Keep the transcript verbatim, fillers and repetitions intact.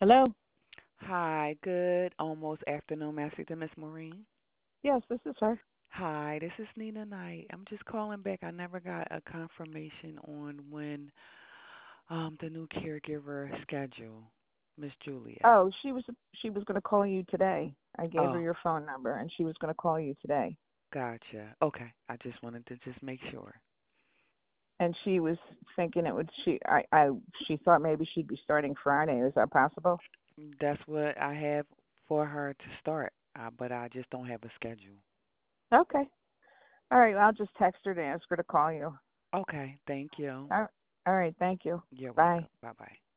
Hello? Hi, good almost afternoon, Master to Miss Maureen. Yes, this is her. Hi, this is Nina Knight. I'm just calling back. I never got a confirmation on when um the new caregiver schedule, Miss Julia. Oh, she was she was going to call you today. I gave her Oh, your phone number, and she was going to call you today. gotcha. Okay, I just wanted to just make sure. And she was thinking it would she I I she thought maybe she'd be starting Friday. Is that possible? That's what I have for her to start, uh, but I just don't have a schedule. Okay. All right. Well, I'll just text her to ask her to call you. Okay, thank you. All right. All right. Thank you. You're Bye. welcome. Bye bye.